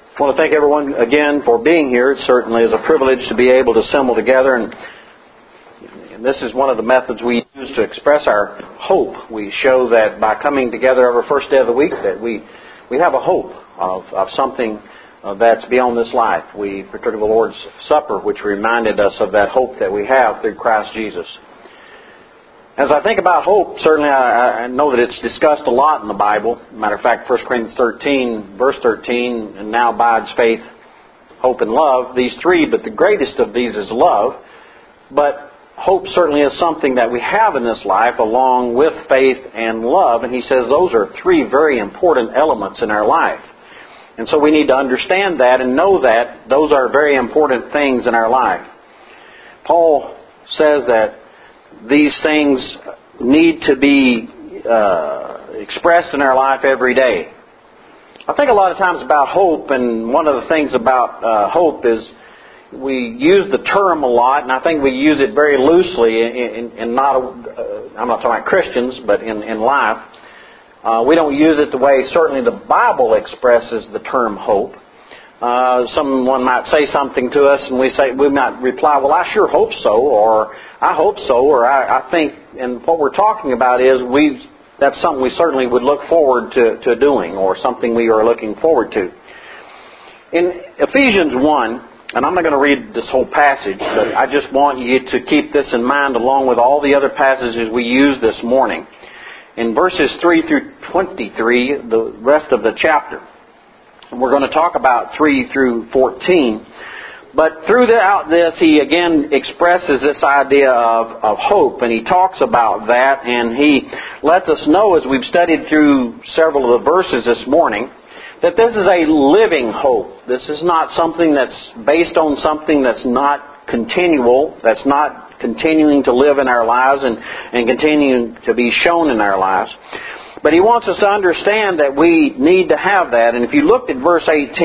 I want to thank everyone again for being here. It certainly is a privilege to be able to assemble together, and this is one of the methods we use to express our hope. We show that by coming together every first day of the week that we have a hope of something that's beyond this life. We partook of the Lord's Supper, which reminded us of that hope that we have through Christ Jesus. As I think about hope, certainly I know that it's discussed a lot in the Bible. Matter of fact, 1 Corinthians 13, verse 13, and now abides faith, hope, and love. These three, but the greatest of these is love. But hope certainly is something that we have in this life along with faith and love. And he says those are three very important elements in our life. And so we need to understand that and know that those are very important things in our life. Paul says that these things need to be expressed in our life every day. I think a lot of times about hope, and one of the things about hope is we use the term a lot, and I think we use it very loosely in not, I'm not talking about Christians, but in life. We don't use it the way certainly the Bible expresses the term hope. Someone might say something to us and we might reply, well, I sure hope so, or I hope so, or I think, and what we're talking about is that's something we certainly would look forward to doing, or something we are looking forward to. In Ephesians 1, and I'm not going to read this whole passage, but I just want you to keep this in mind along with all the other passages we used this morning. In verses 3 through 23, the rest of the chapter. We're going to talk about 3 through 14. But throughout this, he again expresses this idea of hope, and he talks about that, and he lets us know, as we've studied through several of the verses this morning, that this is a living hope. This is not something that's based on something that's not continual, that's not continuing to live in our lives and continuing to be shown in our lives. But he wants us to understand that we need to have that. And if you looked at verse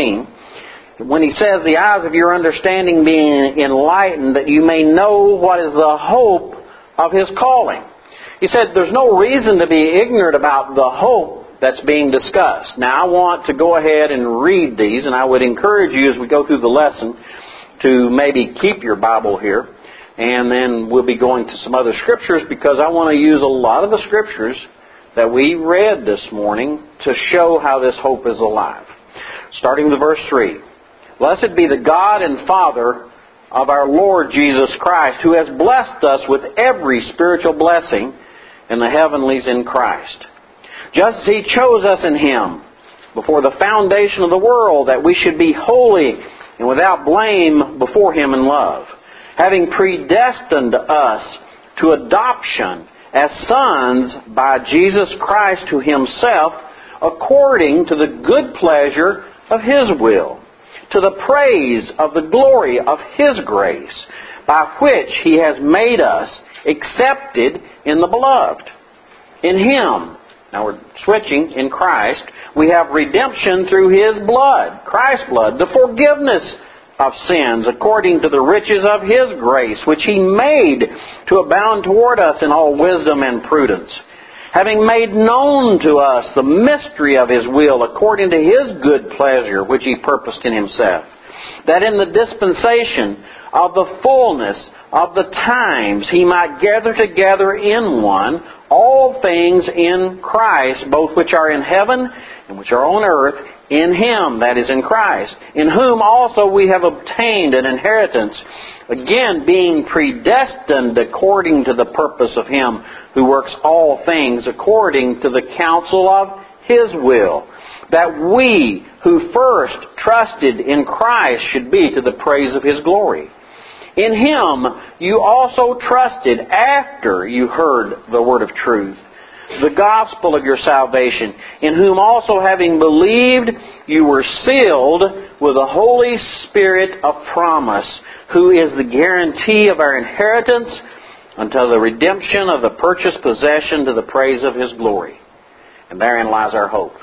18, when he says, the eyes of your understanding being enlightened, that you may know what is the hope of his calling. He said there's no reason to be ignorant about the hope that's being discussed. Now I want to go ahead and read these, and I would encourage you as we go through the lesson to maybe keep your Bible here. And then we'll be going to some other scriptures, because I want to use a lot of the scriptures that we read this morning to show how this hope is alive. Starting with verse 3. Blessed be the God and Father of our Lord Jesus Christ, who has blessed us with every spiritual blessing in the heavenlies in Christ. Just as He chose us in Him before the foundation of the world, that we should be holy and without blame before Him in love, having predestined us to adoption as sons by Jesus Christ to Himself, according to the good pleasure of His will, to the praise of the glory of His grace, by which He has made us accepted in the Beloved. In Him, now we're switching, in Christ, we have redemption through His blood, Christ's blood, the forgiveness of sins, according to the riches of His grace, which He made to abound toward us in all wisdom and prudence, having made known to us the mystery of His will, according to His good pleasure, which He purposed in Himself, that in the dispensation of the fullness of the times He might gather together in one all things in Christ, both which are in heaven and which are on earth, in Him, that is in Christ, in whom also we have obtained an inheritance, again being predestined according to the purpose of Him who works all things according to the counsel of His will, that we who first trusted in Christ should be to the praise of His glory. In Him you also trusted after you heard the word of truth, the gospel of your salvation, in whom also having believed you were sealed with the Holy Spirit of promise, who is the guarantee of our inheritance until the redemption of the purchased possession to the praise of His glory. And therein lies our hope.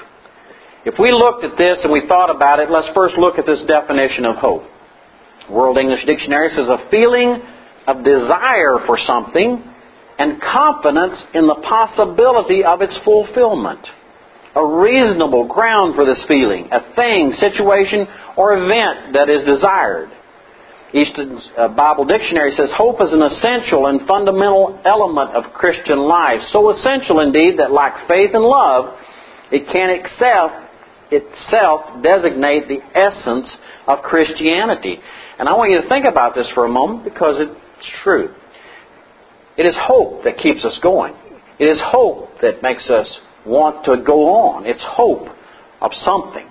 If we looked at this and we thought about it, let's first look at this definition of hope. World English Dictionary says a feeling of desire for something and confidence in the possibility of its fulfillment. a reasonable ground for this feeling, a thing, situation, or event that is desired. Easton's Bible Dictionary says, hope is an essential and fundamental element of Christian life. So essential indeed that like faith and love, it can itself designate the essence of Christianity. And I want you to think about this for a moment because it's true. It is hope that keeps us going. It is hope that makes us want to go on. It's hope of something.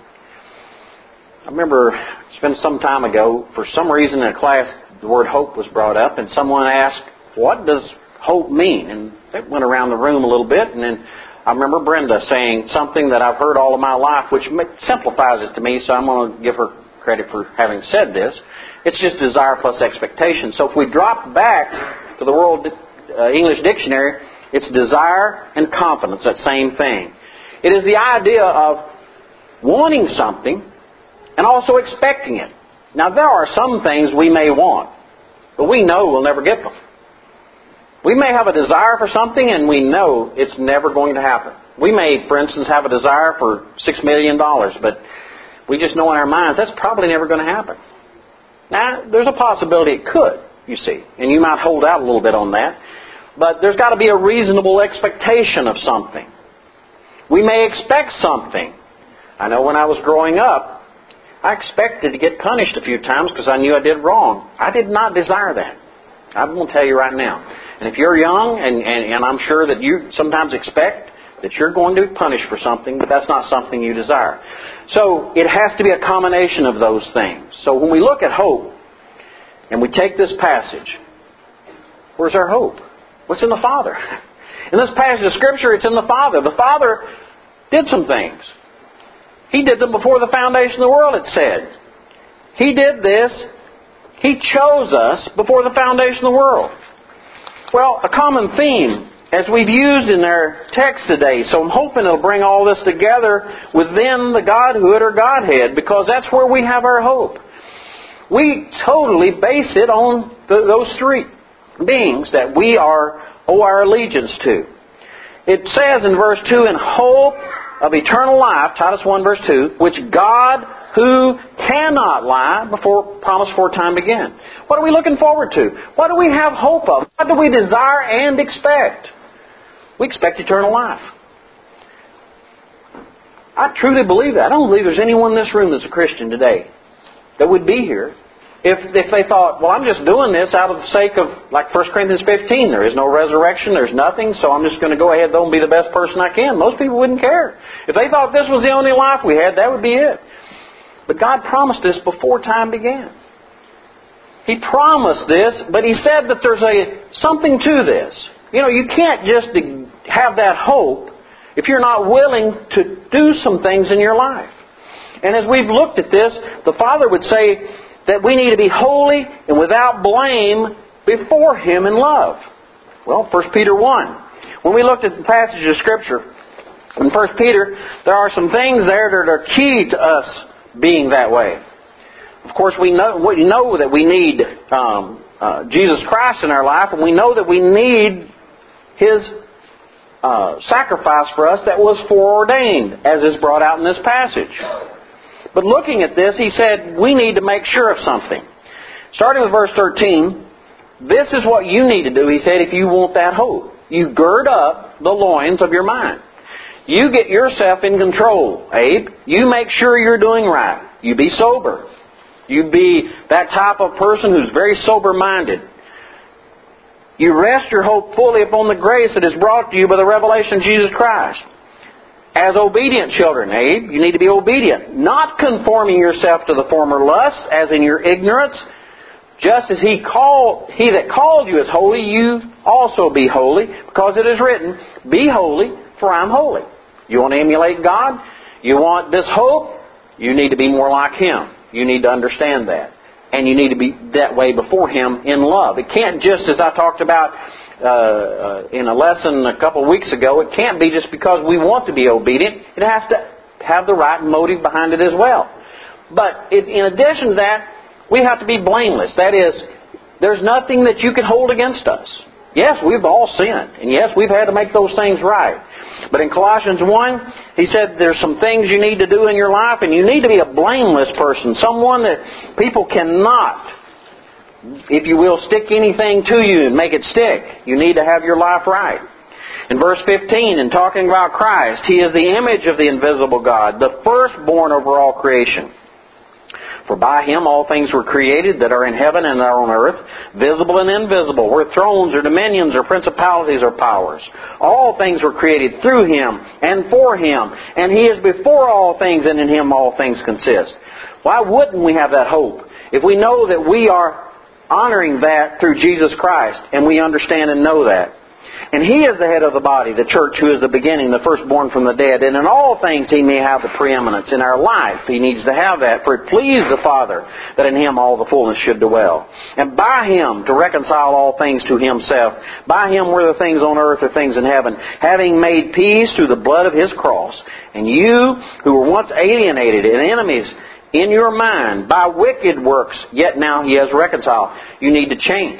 I remember it's been some time ago, for some reason in a class the word hope was brought up and someone asked, what does hope mean? And it went around the room a little bit, and then I remember Brenda saying something that I've heard all of my life, which simplifies it to me, so I'm going to give her credit for having said this. It's just desire plus expectation. So if we drop back to the World English Dictionary, it's desire and confidence, that same thing. It is the idea of wanting something and also expecting it. Now, there are some things we may want, but we know we'll never get them. We may have a desire for something and we know it's never going to happen. We may, for instance, have a desire for $6 million, but we just know in our minds that's probably never going to happen. Now, there's a possibility it could, you see, and you might hold out a little bit on that, but there's got to be a reasonable expectation of something. We may expect something. I know when I was growing up, I expected to get punished a few times because I knew I did wrong. I did not desire that. I'm going to tell you right now. And if you're young, and I'm sure that you sometimes expect that you're going to be punished for something, but that's not something you desire. So it has to be a combination of those things. So when we look at hope, and we take this passage, where's our hope? What's in the Father? In this passage of Scripture, it's in the Father. The Father did some things. He did them before the foundation of the world, it said. He did this. He chose us before the foundation of the world. Well, a common theme, as we've used in our text today, so I'm hoping it'll bring all this together within the Godhood or Godhead, because that's where we have our hope. We totally base it on those three beings that we owe our allegiance to. It says in verse 2, in hope of eternal life, Titus 1 verse 2, which God who cannot lie promised before time began. What are we looking forward to? What do we have hope of? What do we desire and expect? We expect eternal life. I truly believe that. I don't believe there's anyone in this room that's a Christian today that would be here if they thought, well, I'm just doing this out of the sake of, like 1 Corinthians 15, there is no resurrection, there's nothing, so I'm just going to go ahead though and be the best person I can. Most people wouldn't care. If they thought this was the only life we had, that would be it. But God promised this before time began. He promised this, but He said that there's something to this. You know, you can't just have that hope if you're not willing to do some things in your life. And as we've looked at this, the Father would say that we need to be holy and without blame before Him in love. Well, 1 Peter 1. When we looked at the passage of Scripture in 1 Peter, there are some things there that are key to us being that way. Of course, we know that we need Jesus Christ in our life, and we know that we need His sacrifice for us that was foreordained, as is brought out in this passage. But looking at this, he said, we need to make sure of something. Starting with verse 13, this is what you need to do, he said, if you want that hope. You gird up the loins of your mind. You get yourself in control, Abe. You make sure you're doing right. You be sober. You be that type of person who's very sober-minded. You rest your hope fully upon the grace that is brought to you by the revelation of Jesus Christ. As obedient children, Abe, you need to be obedient, not conforming yourself to the former lust, as in your ignorance. Just as He that called you is holy, you also be holy, because it is written, be holy, for I'm holy. You want to emulate God? You want this hope? You need to be more like Him. You need to understand that. And you need to be that way before Him in love. It can't just, as I talked about in a lesson a couple of weeks ago, it can't be just because we want to be obedient. It has to have the right motive behind it as well. But in addition to that, we have to be blameless. That is, there's nothing that you can hold against us. Yes, we've all sinned. And yes, we've had to make those things right. But in Colossians 1, he said there's some things you need to do in your life, and you need to be a blameless person. Someone that people cannot, if you will, stick anything to you and make it stick. You need to have your life right. In verse 15, in talking about Christ, He is the image of the invisible God, the firstborn over all creation. For by Him all things were created that are in heaven and are on earth, visible and invisible, whether thrones or dominions or principalities or powers. All things were created through Him and for Him, and He is before all things, and in Him all things consist. Why wouldn't we have that hope if we know that we are honoring that through Jesus Christ, and we understand and know that? And He is the head of the body, the church, who is the beginning, the firstborn from the dead. And in all things He may have the preeminence. In our life He needs to have that, for it pleased the Father that in Him all the fullness should dwell. And by Him to reconcile all things to Himself. By Him whether things on earth or things in heaven, having made peace through the blood of His cross. And you who were once alienated and enemies in your mind by wicked works, yet now He has reconciled. You need to change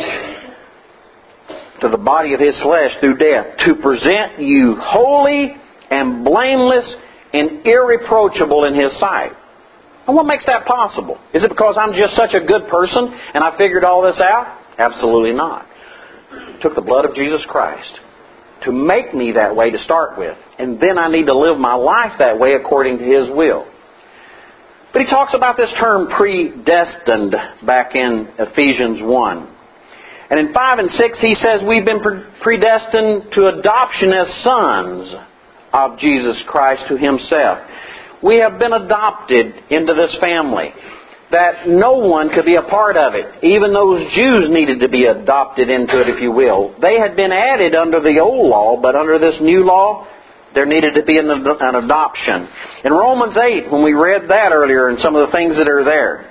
to the body of His flesh through death, to present you holy and blameless and irreproachable in His sight. And what makes that possible? Is it because I'm just such a good person and I figured all this out? Absolutely not. It took the blood of Jesus Christ to make me that way to start with. And then I need to live my life that way according to His will. But he talks about this term predestined back in Ephesians 1. And in 5 and 6 he says we've been predestined to adoption as sons of Jesus Christ to Himself. We have been adopted into this family, that no one could be a part of it. Even those Jews needed to be adopted into it, if you will. They had been added under the old law, but under this new law, there needed to be an adoption. In Romans 8, when we read that earlier and some of the things that are there,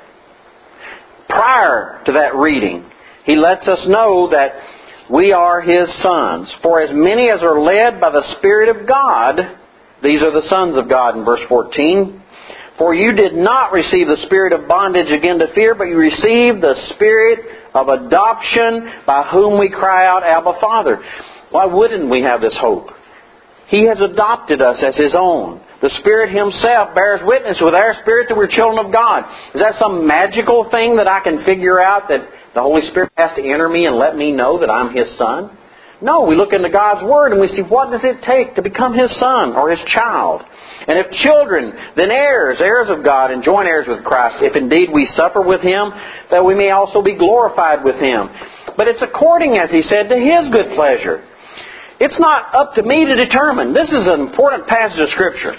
prior to that reading, he lets us know that we are His sons. For as many as are led by the Spirit of God, these are the sons of God in verse 14. For you did not receive the spirit of bondage again to fear, but you received the Spirit of adoption by whom we cry out, Abba, Father. Why wouldn't we have this hope? He has adopted us as His own. The Spirit Himself bears witness with our spirit that we're children of God. Is that some magical thing that I can figure out, that the Holy Spirit has to enter me and let me know that I'm His son? No, we look into God's Word and we see, what does it take to become His son or His child? And if children, then heirs, heirs of God, and joint heirs with Christ, if indeed we suffer with Him, that we may also be glorified with Him. But it's according, as He said, to His good pleasure. It's not up to me to determine. This is an important passage of Scripture.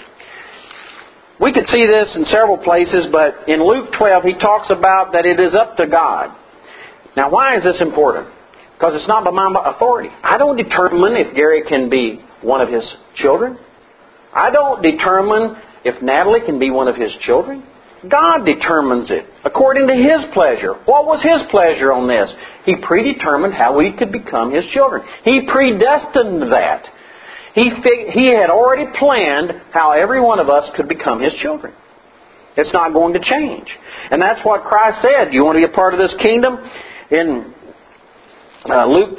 We could see this in several places, but in Luke 12 He talks about that it is up to God. Now, why is this important? Because it's not by my authority. I don't determine if Gary can be one of his children. I don't determine if Natalie can be one of His children. God determines it according to His pleasure. What was His pleasure on this? He predetermined how we could become His children. He predestined that. He had already planned how every one of us could become His children. It's not going to change. And that's what Christ said. Do you want to be a part of this kingdom? In Luke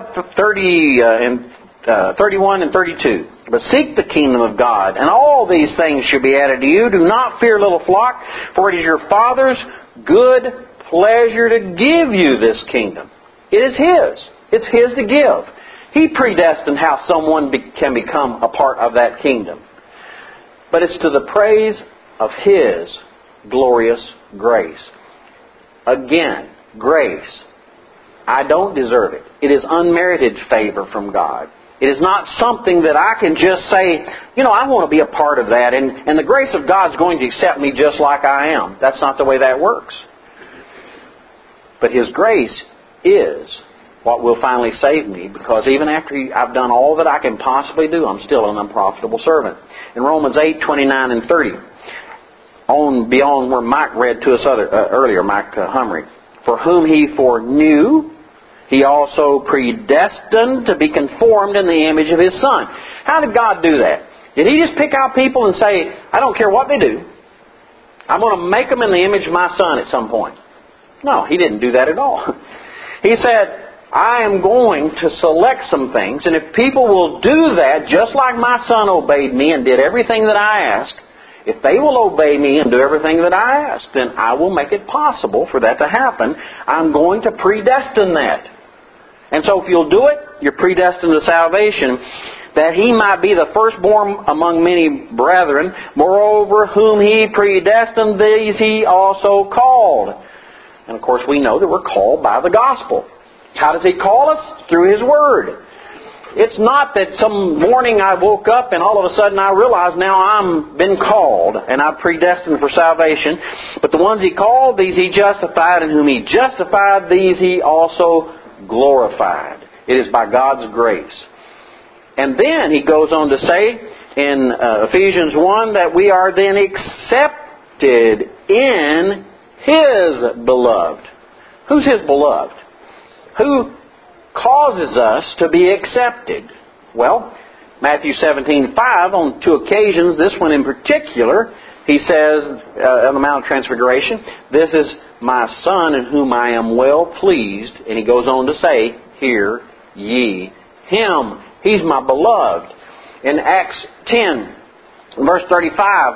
12:31 and 32. But seek the kingdom of God, and all these things shall be added to you. Do not fear, little flock, for it is your Father's good pleasure to give you this kingdom. It is His. It's His to give. He predestined how someone can become a part of that kingdom. But it's to the praise of His glorious grace. Again, grace. I don't deserve it. It is unmerited favor from God. It is not something that I can just say, I want to be a part of that, and the grace of God is going to accept me just like I am. That's not the way that works. But His grace is what will finally save me, because even after I've done all that I can possibly do, I'm still an unprofitable servant. In Romans 8:29 and 30, beyond where Mike read to us earlier, Mike Humry, for whom He foreknew, He also predestined to be conformed in the image of His Son. How did God do that? Did He just pick out people and say, I don't care what they do, I'm going to make them in the image of my Son at some point? No, He didn't do that at all. He said, I am going to select some things, and if people will do that, just like my son obeyed me and did everything that I asked, if they will obey me and do everything that I ask, then I will make it possible for that to happen. I'm going to predestine that. And so if you'll do it, you're predestined to salvation, that he might be the firstborn among many brethren. Moreover, whom he predestined, these he also called. And of course we know that we're called by the gospel. How does he call us? Through his word. It's not that some morning I woke up and all of a sudden I realized now I'm been called and I'm predestined for salvation. But the ones he called, these he justified, and whom he justified, these he also glorified. It is by God's grace. And then he goes on to say in Ephesians 1 that we are then accepted in his beloved. Who's his beloved? Who causes us to be accepted? Well, Matthew 17:5, on two occasions, this one in particular, he says on the Mount of Transfiguration, "This is my Son in whom I am well pleased." And he goes on to say, "Hear ye him." He's my beloved. In Acts 10, verse 35,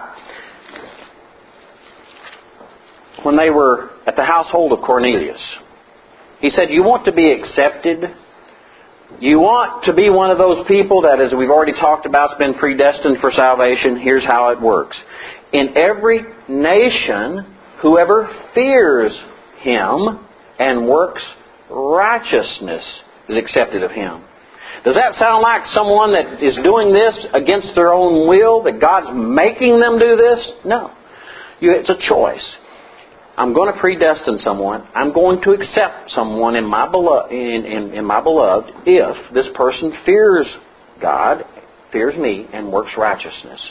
when they were at the household of Cornelius, he said, "You want to be accepted? You want to be one of those people that, as we've already talked about, has been predestined for salvation? Here's how it works. In every nation, whoever fears him and works righteousness is accepted of him." Does that sound like someone that is doing this against their own will, that God's making them do this? No. It's a choice. I'm going to predestine someone. I'm going to accept someone in my beloved if this person fears God, fears me, and works righteousness.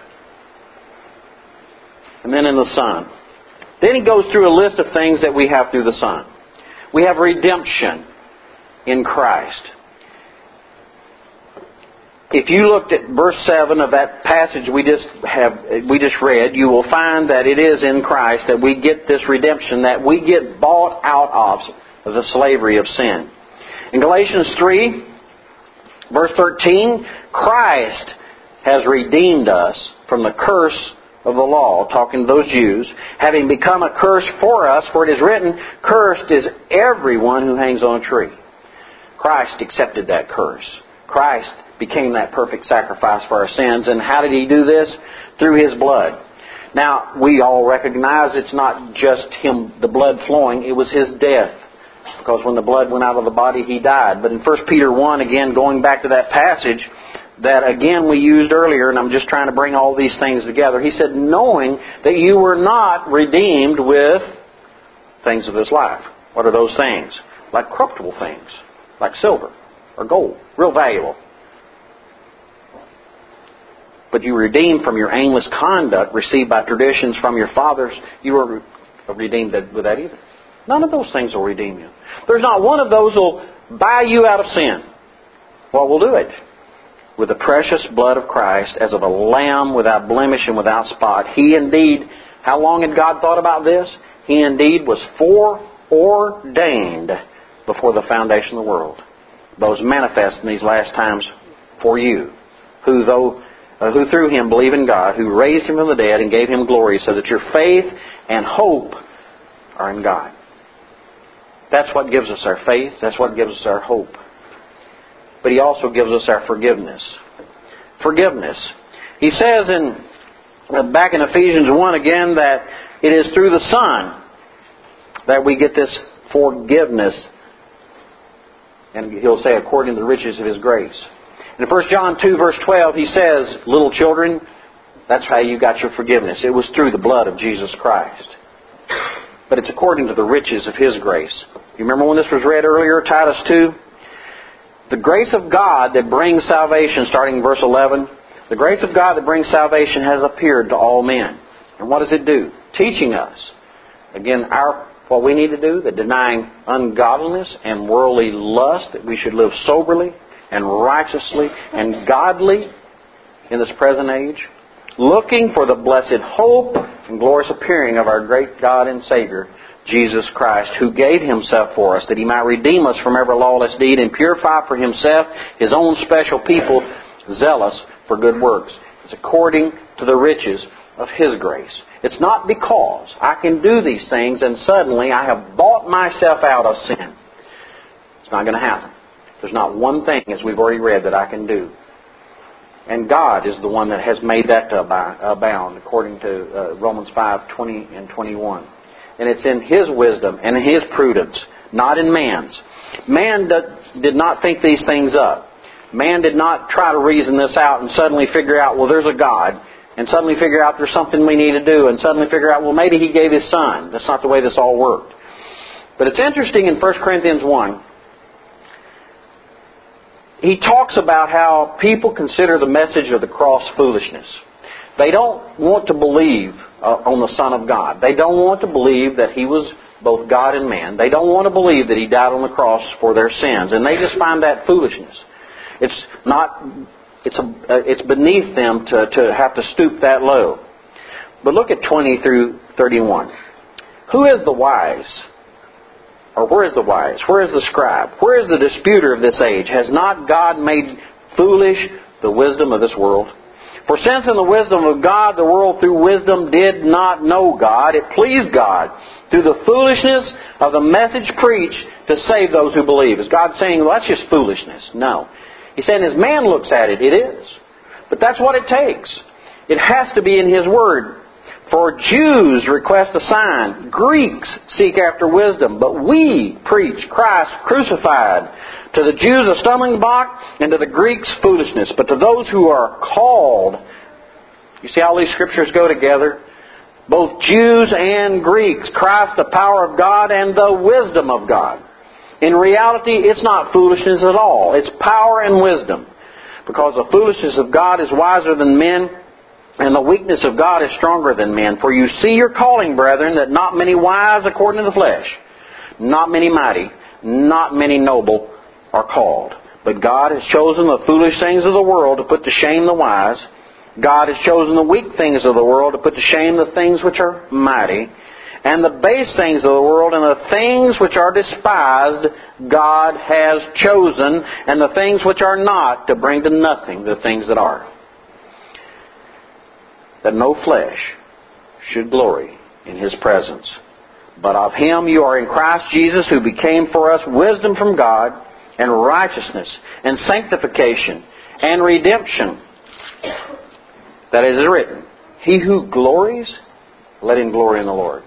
And then in the Son. Then he goes through a list of things that we have through the Son. We have redemption in Christ. If you looked at verse 7 of that passage we just read, you will find that it is in Christ that we get this redemption, that we get bought out of the slavery of sin. In Galatians 3, verse 13, Christ has redeemed us from the curse of the law, talking to those Jews, having become a curse for us, for it is written, "Cursed is everyone who hangs on a tree." Christ accepted that curse. Christ became that perfect sacrifice for our sins. And how did he do this? Through his blood. Now, we all recognize it's not just him, the blood flowing, it was his death. Because when the blood went out of the body, he died. But in 1 Peter 1, again, going back to that passage that again we used earlier, and I'm just trying to bring all these things together. He said, knowing that you were not redeemed with things of this life. What are those things? Like corruptible things, like silver or gold, real valuable. But you were redeemed from your aimless conduct received by traditions from your fathers. You were redeemed with that either. None of those things will redeem you. There's not one of those will buy you out of sin. What will do it? With the precious blood of Christ, as of a lamb without blemish and without spot. He indeed, how long had God thought about this? He indeed was foreordained before the foundation of the world. Those manifest in these last times for you, who through him believe in God, who raised him from the dead and gave him glory, so that your faith and hope are in God. That's what gives us our faith. That's what gives us our hope. But he also gives us our forgiveness. Forgiveness. He says back in Ephesians 1 again that it is through the Son that we get this forgiveness. And he'll say according to the riches of his grace. In 1 John 2 verse 12 he says, little children, that's how you got your forgiveness. It was through the blood of Jesus Christ. But it's according to the riches of his grace. You remember when this was read earlier, Titus 2? The grace of God that brings salvation, starting in verse 11, the grace of God that brings salvation has appeared to all men. And what does it do? Teaching us, again, what we need to do, that denying ungodliness and worldly lust, that we should live soberly and righteously and godly in this present age, looking for the blessed hope and glorious appearing of our great God and Savior, Jesus Christ, who gave Himself for us, that He might redeem us from every lawless deed and purify for Himself His own special people, zealous for good works. It's according to the riches of His grace. It's not because I can do these things and suddenly I have bought myself out of sin. It's not going to happen. There's not one thing, as we've already read, that I can do. And God is the one that has made that to abound, according to Romans 5:20 and 21. And it's in His wisdom and in His prudence, not in man's. Man did not think these things up. Man did not try to reason this out and suddenly figure out, well, there's a God, and suddenly figure out there's something we need to do, and suddenly figure out, well, maybe He gave His Son. That's not the way this all worked. But it's interesting in 1 Corinthians 1, he talks about how people consider the message of the cross foolishness. They don't want to believe on the Son of God. They don't want to believe that He was both God and man. They don't want to believe that He died on the cross for their sins. And they just find that foolishness. It's beneath them to have to stoop that low. But look at 20 through 31. Who is the wise? Or where is the wise? Where is the scribe? Where is the disputer of this age? Has not God made foolish the wisdom of this world? For since in the wisdom of God, the world through wisdom did not know God, it pleased God through the foolishness of the message preached to save those who believe. Is God saying, well, that's just foolishness? No. He's saying as man looks at it, it is. But that's what it takes. It has to be in His Word. For Jews request a sign, Greeks seek after wisdom, but we preach Christ crucified. To the Jews a stumbling block, and to the Greeks foolishness. But to those who are called, you see how these scriptures go together? Both Jews and Greeks, Christ the power of God and the wisdom of God. In reality, it's not foolishness at all. It's power and wisdom. Because the foolishness of God is wiser than men, and the weakness of God is stronger than men. For you see your calling, brethren, that not many wise according to the flesh, not many mighty, not many noble are called. But God has chosen the foolish things of the world to put to shame the wise. God has chosen the weak things of the world to put to shame the things which are mighty. And the base things of the world and the things which are despised, God has chosen, and the things which are not, to bring to nothing the things that are, that no flesh should glory in His presence. But of Him you are in Christ Jesus, who became for us wisdom from God, and righteousness, and sanctification, and redemption. That it is written, He who glories, let him glory in the Lord.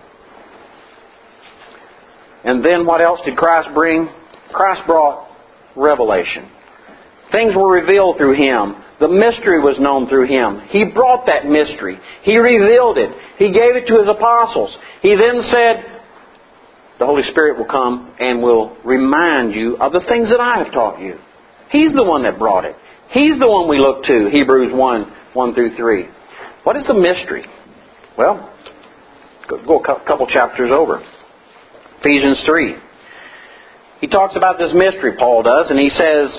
And then what else did Christ bring? Christ brought revelation. Things were revealed through Him. The mystery was known through Him. He brought that mystery. He revealed it. He gave it to His apostles. He then said, the Holy Spirit will come and will remind you of the things that I have taught you. He's the one that brought it. He's the one we look to. Hebrews 1 through 3. What is the mystery? Well, go a couple chapters over. Ephesians 3. He talks about this mystery, Paul does, and he says,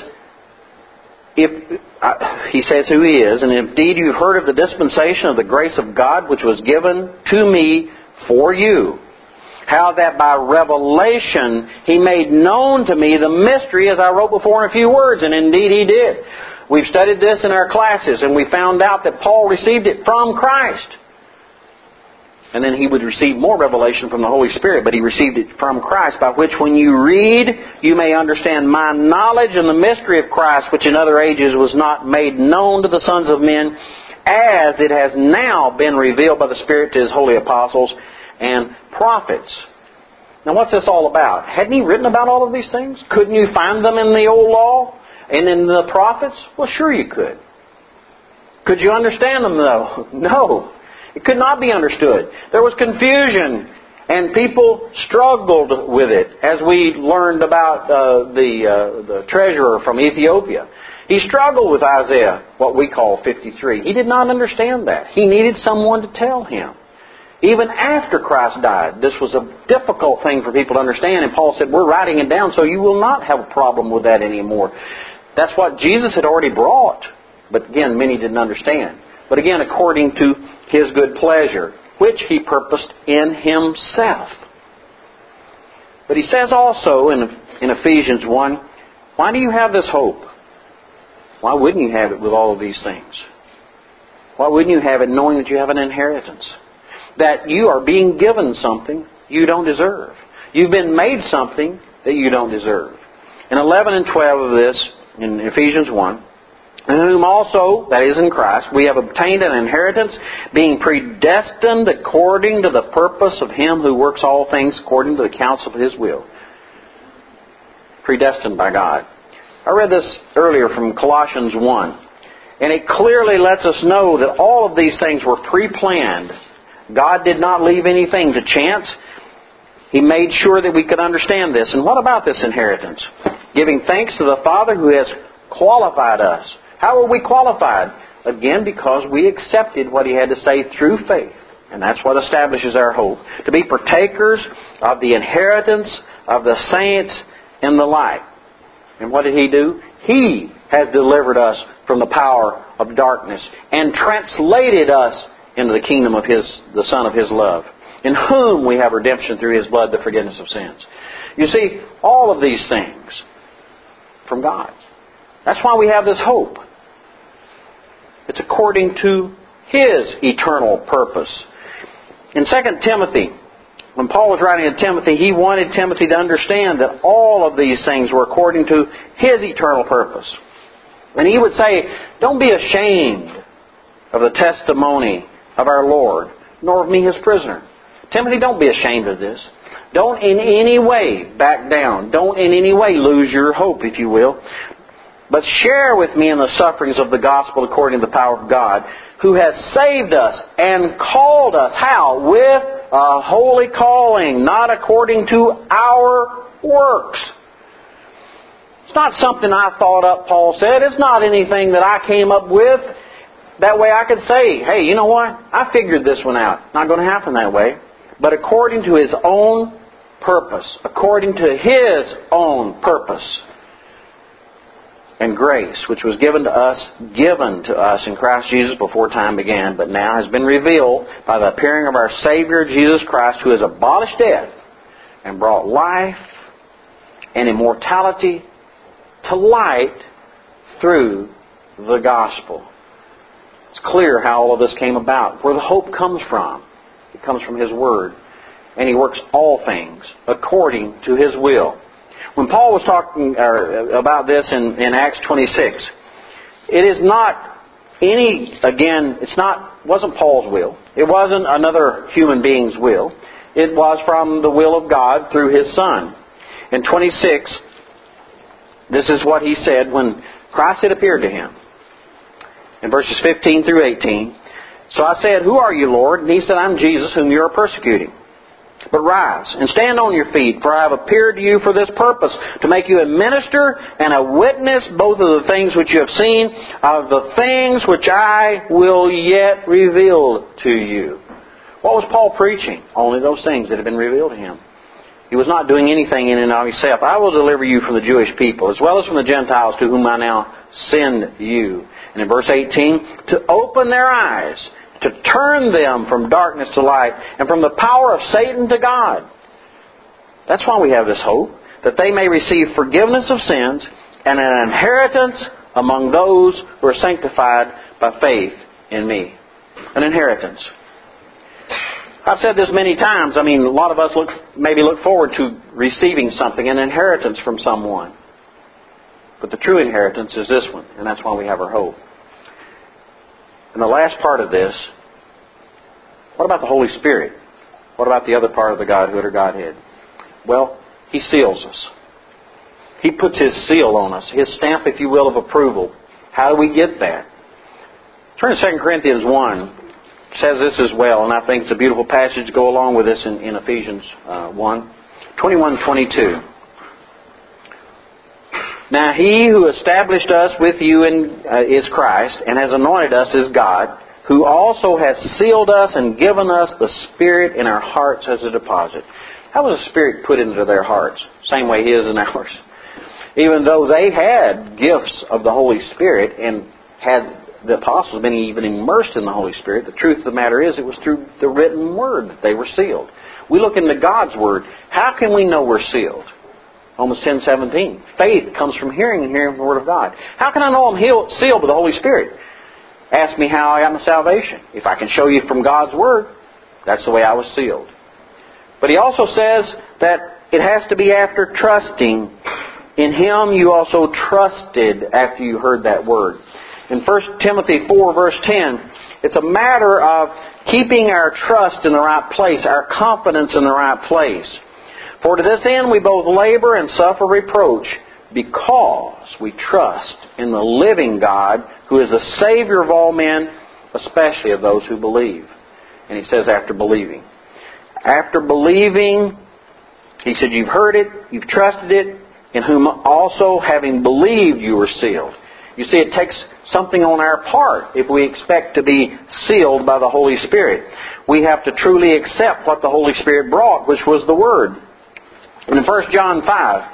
he says who He is, and indeed you've heard of the dispensation of the grace of God which was given to me for you. How that by revelation He made known to me the mystery, as I wrote before in a few words, and indeed He did. We've studied this in our classes, and we found out that Paul received it from Christ. And then he would receive more revelation from the Holy Spirit, but he received it from Christ, by which when you read, you may understand my knowledge and the mystery of Christ, which in other ages was not made known to the sons of men, as it has now been revealed by the Spirit to His holy apostles and prophets. Now what's this all about? Hadn't He written about all of these things? Couldn't you find them in the old law and in the prophets? Well, sure you could. Could you understand them though? No. It could not be understood. There was confusion, and people struggled with it, as we learned about the treasurer from Ethiopia. He struggled with Isaiah, what we call 53. He did not understand that. He needed someone to tell him. Even after Christ died, this was a difficult thing for people to understand, and Paul said, we're writing it down so you will not have a problem with that anymore. That's what Jesus had already brought. But again, many didn't understand. But again, according to His good pleasure, which He purposed in Himself. But he says also in Ephesians 1, why do you have this hope? Why wouldn't you have it with all of these things? Why wouldn't you have it knowing that you have an inheritance? That you are being given something you don't deserve. You've been made something that you don't deserve. In 11 and 12 of this, in Ephesians 1, in whom also, that is in Christ, we have obtained an inheritance, being predestined according to the purpose of Him who works all things according to the counsel of His will. Predestined by God. I read this earlier from Colossians 1, and it clearly lets us know that all of these things were pre-planned. God did not leave anything to chance. He made sure that we could understand this. And what about this inheritance? Giving thanks to the Father who has qualified us. How were we qualified? Again, because we accepted what He had to say through faith. And that's what establishes our hope. To be partakers of the inheritance of the saints in the light. And what did He do? He has delivered us from the power of darkness and translated us into the kingdom of the Son of His love, in whom we have redemption through His blood, the forgiveness of sins. You see, all of these things from God. That's why we have this hope. It's according to His eternal purpose. In 2 Timothy, when Paul was writing to Timothy, he wanted Timothy to understand that all of these things were according to His eternal purpose. And he would say, don't be ashamed of the testimony of our Lord, nor of me His prisoner. Timothy, don't be ashamed of this. Don't in any way back down. Don't in any way lose your hope, if you will. But share with me in the sufferings of the gospel according to the power of God, who has saved us and called us. How? With a holy calling, not according to our works. It's not something I thought up, Paul said. It's not anything that I came up with. That way I could say, hey, you know what? I figured this one out. Not going to happen that way. But according to His own purpose. According to His own purpose. And grace, which was given to us in Christ Jesus before time began, but now has been revealed by the appearing of our Savior Jesus Christ, who has abolished death and brought life and immortality to light through the gospel. It's clear how all of this came about, where the hope comes from. It comes from His Word. And He works all things according to His will. When Paul was talking about this in Acts 26, it is not wasn't Paul's will. It wasn't another human being's will. It was from the will of God through His Son. In 26, this is what he said when Christ had appeared to him. In verses 15 through 18, so I said, who are you, Lord? And He said, I'm Jesus, whom you are persecuting. But rise and stand on your feet, for I have appeared to you for this purpose, to make you a minister and a witness both of the things which you have seen, of the things which I will yet reveal to you. What was Paul preaching? Only those things that had been revealed to him. He was not doing anything in and of himself. I will deliver you from the Jewish people, as well as from the Gentiles to whom I now send you. And in verse 18, to open their eyes, to turn them from darkness to light, and from the power of Satan to God. That's why we have this hope, that they may receive forgiveness of sins and an inheritance among those who are sanctified by faith in me. An inheritance. I've said this many times. A lot of us maybe look forward to receiving something, an inheritance from someone. But the true inheritance is this one, and that's why we have our hope. And the last part of this, what about the Holy Spirit? What about the other part of the Godhood or Godhead? Well, He seals us. He puts His seal on us, His stamp, if you will, of approval. How do we get that? Turn to 2 Corinthians 1. It says this as well, and I think it's a beautiful passage to go along with this in Ephesians 1. 21-22. Now He who established us with you is Christ, and has anointed us is God, who also has sealed us and given us the Spirit in our hearts as a deposit. How was the Spirit put into their hearts? Same way He is in ours. Even though they had gifts of the Holy Spirit and had the apostles have been even immersed in the Holy Spirit. The truth of the matter is, it was through the written Word that they were sealed. We look into God's Word. How can we know we're sealed? Romans 10:17. Faith comes from hearing, and hearing from the Word of God. How can I know I'm sealed with the Holy Spirit? Ask me how I got my salvation. If I can show you from God's Word, that's the way I was sealed. But he also says that it has to be after trusting. In Him you also trusted after you heard that Word. In 1 Timothy 4 verse 10, it's a matter of keeping our trust in the right place, our confidence in the right place. For to this end we both labor and suffer reproach, because we trust in the living God, who is the Savior of all men, especially of those who believe. And he says after believing. After believing, he said, you've heard it, you've trusted it, in whom also having believed you were sealed. You see, it takes something on our part if we expect to be sealed by the Holy Spirit. We have to truly accept what the Holy Spirit brought, which was the Word. And in 1 John 5,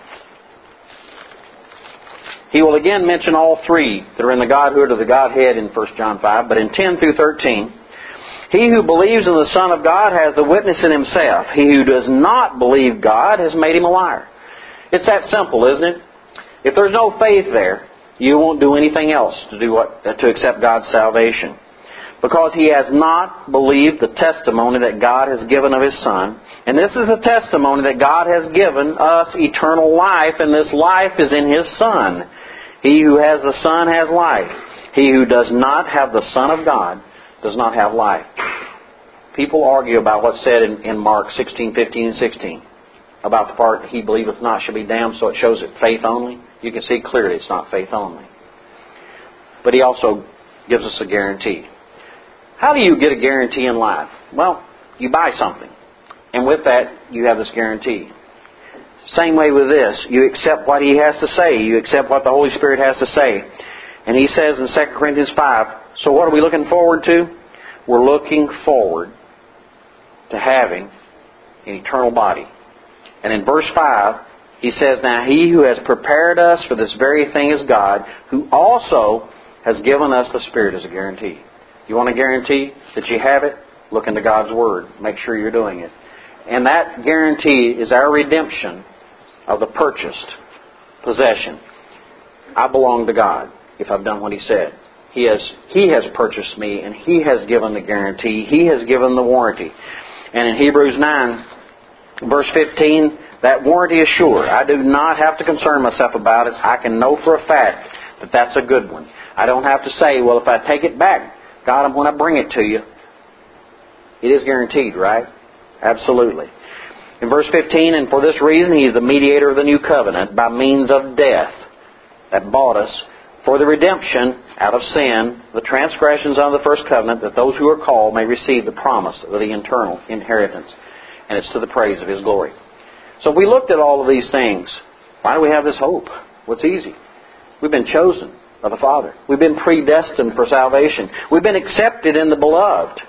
he will again mention all three that are in the Godhood of the Godhead in 1 John 5. But in 10 through 13, he who believes in the Son of God has the witness in himself. He who does not believe God has made him a liar. It's that simple, isn't it? If there's no faith there, you won't do anything else to accept God's salvation. Because he has not believed the testimony that God has given of His Son. And this is the testimony that God has given us eternal life, and this life is in His Son. He who has the Son has life. He who does not have the Son of God does not have life. People argue about what's said in Mark 16, 15, and 16. About the part, he believeth not shall be damned, so it shows it faith only. You can see clearly it's not faith only. But he also gives us a guarantee. How do you get a guarantee in life? Well, you buy something. And with that, you have this guarantee. Same way with this. You accept what he has to say. You accept what the Holy Spirit has to say. And he says in 2 Corinthians 5, so what are we looking forward to? We're looking forward to having an eternal body. And in verse 5, he says, now he who has prepared us for this very thing is God, who also has given us the Spirit as a guarantee. You want a guarantee that you have it? Look into God's Word. Make sure you're doing it. And that guarantee is our redemption of the purchased possession. I belong to God if I've done what He said. He has purchased me, and He has given the guarantee. He has given the warranty. And in Hebrews 9, verse 15, that warranty is sure. I do not have to concern myself about it. I can know for a fact that that's a good one. I don't have to say, well, if I take it back, God, I'm going to bring it to you. It is guaranteed, right? Absolutely. In verse 15, and for this reason He is the mediator of the new covenant by means of death that bought us for the redemption out of sin, the transgressions of the first covenant, that those who are called may receive the promise of the eternal inheritance. And it's to the praise of His glory. So if we looked at all of these things, why do we have this hope? Well, it's easy. We've been chosen of the Father. We've been predestined for salvation. We've been accepted in the Beloved.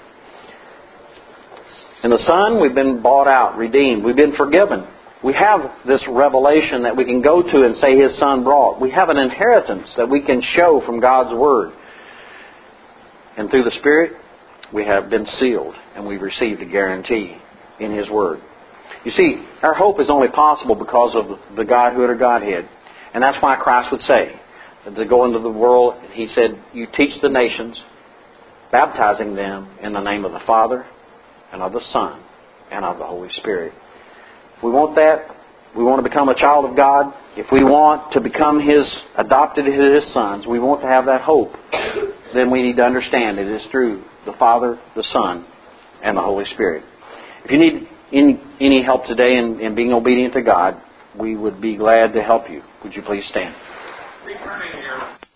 In the Son, we've been bought out, redeemed. We've been forgiven. We have this revelation that we can go to and say His Son brought. We have an inheritance that we can show from God's Word. And through the Spirit, we have been sealed and we've received a guarantee in His Word. You see, our hope is only possible because of the Godhood or Godhead. And that's why Christ would say that to go into the world, He said, you teach the nations, baptizing them in the name of the Father and of the Son and of the Holy Spirit. If we want that, we want to become a child of God, if we want to become adopted His sons, we want to have that hope, then we need to understand it is through the Father, the Son, and the Holy Spirit. If you need any help today in being obedient to God, we would be glad to help you. Would you please stand?